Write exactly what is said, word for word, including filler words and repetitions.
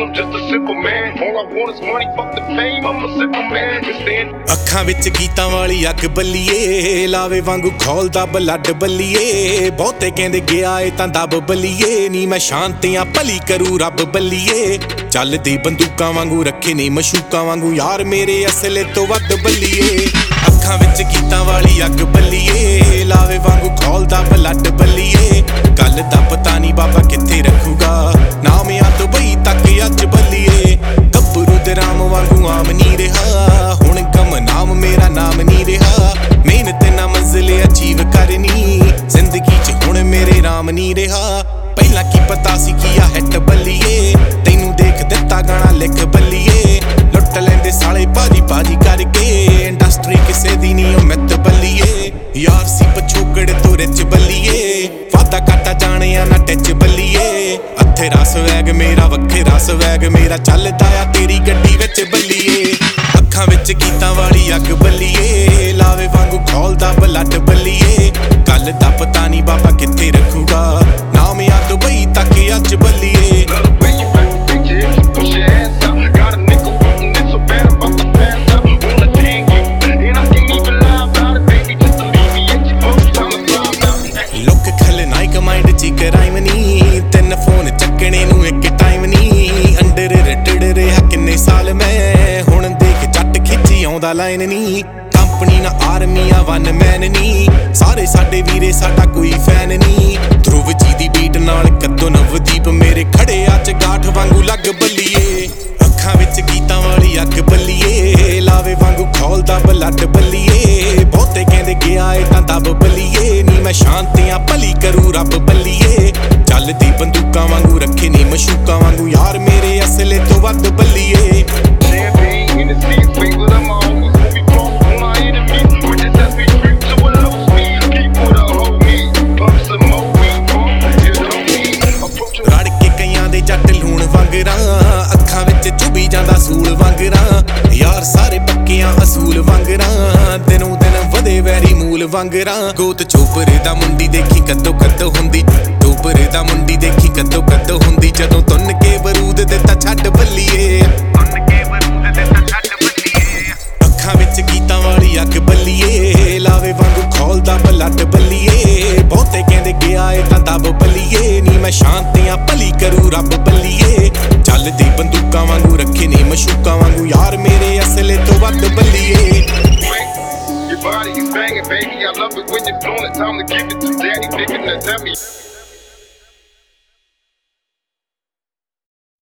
I'm just a simple man. All I want is money, fuck the fame. I'm a simple man. ਅੱਖਾਂ ਵਿੱਚ ਗੀਤਾਂ ਵਾਲੀ ਅੱਗ ਬੱਲੀਏ, ਲਾਵੇ ਵਾਂਗੂ ਖੋਲਦਾ ਬਲੱਡ ਬੱਲੀਏ। ਬਹੁਤੇ ਕਹਿੰਦੇ ਗਿਆ ਏ ਤਾਂ ਦੱਬ ਬੱਲੀਏ, ਨੀ ਮੈਂ ਸ਼ਾਂਤੀਆਂ ਭਲੀ ਕਰੂ ਰੱਬ ਬੱਲੀਏ। ਚੱਲਦੀ ਬੰਦੂਕਾਂ ਵਾਂਗੂ ਰੱਖੇ ਨੀ ਮਸ਼ੂਕਾਂ ਵਾਂਗੂ ਯਾਰ ਮੇਰੇ ਅਸਲੇ ਤੋਂ ਵੱਧ ਬੱਲੀਏ। ਅੱਖਾਂ ਵਿੱਚ ਗੀਤਾਂ ਵਾਲੀ ਅੱਗ ਬੱਲੀਏ, ਲਾਵੇ ਵਾਂਗੂ ਖੋਲਦਾ ਬਲੱਡ ਬੱਲੀਏ। ਗੱਲ ਦਾ ਪਤਾ ਨੀ ਬਾਬਾ ਕਿੱਥੇ ਰੱਖੂਗਾ, ਨਾਮ ਆ ਦੁਬਈ ਤੱਕ ਅੱਜ ਬੱਲੀਏ। ਗੱਭਰੂ ਦੇ ਰਾਮ ਵਾਂਗੂ ਆਮ ਨੀ ਰਿਹਾ, ਹੁਣ ਗਮ ਨਾਮ ਮੇਰਾ ਨਾਮ ਨੀ ਰਿਹਾ। ਮਿਹਨਤ ਨਾ ਮੰਜ਼ਿਲ ਅਚੀਵ ਕਰਨੀ, ਜ਼ਿੰਦਗੀ ਚ ਹੁਣ ਮੇਰੇ ਰਾਮ ਨੀ ਰਿਹਾ। ਪਹਿਲਾਂ ਕੀ ਪਤਾ ਸੀ ਕੀ ਆ ਹਿੱਟ ਬੱਲੀਏ, ਤੈਨੂੰ ਦੇਖ ਦਿੱਤਾ ਗਾਣਾ ਲਿਖ ਬੱਲੀਏ। ਲੁੱਟ ਲੈਂਦੇ ਸਾਲੇ ਬਾਜੀ ਬਾਜੀ ਕਰਕੇ, ਇੰਡਸਟਰੀ ਕਿਸੇ ਦੀ ਨੀ ਉਹ ਮਿੱਤ ਬੱਲੀਏ। ਯਾਰ ਸੀ ਪਛੋਕੜ ਤੋਂ ਰਿਚ ਬੱਲੀਏ, ਵਾਦਾ ਕਾਟਾ ਜਾਣਿਆ ਨਾ ਟਿੱਚ ਬੱਲੀਏ। ਅੱਥੇ ਰਸ ਵੈਗ ਮੇਰਾ ਵੱਖੇ ਰਸ ਵੈਗ ਮੇਰਾ, ਚੱਲਦਾ ਆ ਤੇਰੀ ਗੱਡੀ ਵਿੱਚ ਬੱਲੀਏ। ਅੱਖਾਂ ਵਿੱਚ ਗੀਤਾਂ ਵਾਲੀ ਅੱਗ ਬੱਲੀਏ, ਲਾਵੇ ਵਾਂਗੂ ਖੋਲਦਾ ਬਲੱਡ ਬੱਲੀਏ। ਗੱਲ ਦਾ ਪਤਾ ਨੀ ਬਾਬਾ ਕਿੱਥੇ ਰੱਖੂਗਾ, ਨਾਮ ਆ ਦੁਬਈ ਤੱਕ ਅੱਜ ਬੱਲੀਏ। ਲੋਕ ਖਲਨਾਇਕ ਮਾਈਂਡ ਚ ਕਰਾਈਮ ਨੀ, ਤਿੰਨ ਫੋਨ ਚੱਕਣੇ ਨੂੰ ਇੱਕ ਟਾਈਮ ਨੀ। ਅੰਡਰ ਰਿਟਡ ਰਿਹਾ ਕਿੰਨੇ ਸਾਲ ਮੈਂ, ਹੁਣ ਦੇਖ ਜੱਟ ਖਿੱਚੀ ਆਉਂਦਾ ਲਾਈਨ ਨੀ। ਕੰਪਨੀ ਨਾ ਆਰਮੀ ਆ ਵਨ ਮੈਨ ਨੀ, ਸਾਰੇ ਸਾਡੇ ਵੀਰੇ ਸਾਡਾ ਕੋਈ ਫੈਨ ਨੀ। ਧਰੁਵ ਜੀ ਦੀ ਬੀਟ ਨਾਲ ਕੱਦੋਂ ਨਵਦੀਪ ਮੇਰੇ ਖੜੇ ਆ ਚਗਾਠ ਵਾਂਗੂ ਲੱਗ ਬੱਲੀਏ। ਅੱਖਾਂ ਵਿੱਚ ਗੀਤਾਂ ਵਾਲੀ ਅੱਗ ਬੱਲੀਏ, ਲਾਵੇ ਵਾਂਗੂ ਖੋਲਦਾ ਬਲੱਡ ਬੱਲੀਏ। ਬਹੁਤੇ ਕਹਿੰਦੇ ਗਿਆ ਏ ਤਾਂ ਦੱਬ ਬੱਲੀਏ, ਨੀ ਮੈਂ ਸ਼ਾਂਤੀਆਂ ਭਲੀ ਕਰੂ ਰੱਬ ਬੱਲੀਏ। ਚੱਲਦੀ ਬੰਦੂਕਾਂ ਵਾਂਗੂ ਰੱਖੇ ਨੀ ਮਸ਼ੂਕਾਂ ਵਾਂਗੂ ਯਾਰ ਮੇਰੇ ਅਸਲੇ ਤੋਂ ਵੱਧ ਬੱਲੀਏ। ਰੜ ਕੇ ਕਈਆਂ ਦੇ ਜੱਟ ਲੂਣ ਵਾਂਗਰਾਂ, ਅੱਖਾਂ ਵਿੱਚ ਚੁਭੀ ਜਾਂਦਾ ਸੂਲ ਵਾਂਗਰਾਂ। ਯਾਰ ਸਾਰੇ ਪੱਕਿਆਂ ਅਸੂਲ ਵਾਂਗਰਾਂ, ਦਿਨੋਂ ਦਿਨ ਵਧੇ ਵੈਰੀ ਮੂਲ ਵਾਂਗਰਾਂ। ਗੋਤ ਚੋਪਰੇ ਦਾ ਮੁੰਡੀ ਦੇਖੀ ਕਦੋਂ ਕਦੋਂ ਹੁੰਦੀ, ਚੋਪਰੇ ਦਾ ਮੁੰਡੀ ਦੇਖੀ ਕਦੋਂ ਕਦੋਂ ਹੁੰਦੀ। ਜਦੋਂ ਤੁੰਨ ਕੇ ਬਰੂਦ ਦਿੱਤਾ ਛੱਡ ਬੱਲੀਏ, ਤੁੰਨ ਕੇ ਬਰੂਦ ਦਿੱਤਾ ਛੱਡ ਬੱਲੀਏ। ਅੱਖਾਂ ਵਿੱਚ ਗੀਤਾਂ ਵਾਲੀ ਅੱਗ ਬੱਲੀਏ, ਲਾਵੇ ਵਾਂਗੂ ਖੋਲਦਾ ਬਲੱਡ ਬੱਲੀਏ। ਬਹੁਤੇ ਕਹਿੰਦੇ ਗਿਆ ਏ ਤਾਂ ਦੱਬ ਬੱਲੀਏ, ਨੀ ਮੈਂ ਸ਼ਾਂਤੀਆਂ ਭਲੀ ਕਰੂ ਰੱਬ ਬੱਲੀਏ। ਚੱਲਦੀ ਬੰਦੂਕਾਂ ਵਾਂਗੂ ਰੱਖੇ ਨੀ ਮਸ਼ੂਕਾਂ ਵਾਂਗੂ ਯਾਰ ਮੇਰੇ ਅਸਲੇ ਤੋਂ ਵੱਧ ਬੱਲੀਏ। Your body is banging, baby. I love it when you're doing it. Time to give it to daddy, picking the dummy.